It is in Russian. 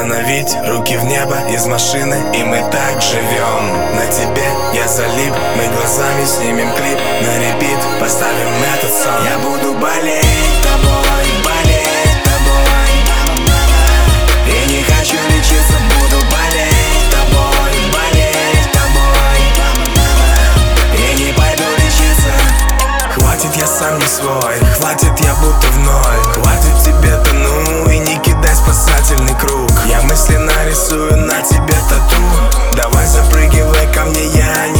остановить, руки в небо из машины, и мы так живем. На тебе я залип, мы глазами снимем клип, на репит поставим этот сон. Я буду болеть тобой, болеть тобой, и не хочу лечиться, буду болеть тобой, болеть тобой, и не пойду лечиться. Хватит, я сам не свой, хватит, я будто в ноль, хватит тебе тону и не кидай спасательный круг. Я мысленно рисую на тебе тату, давай запрыгивай ко мне, я не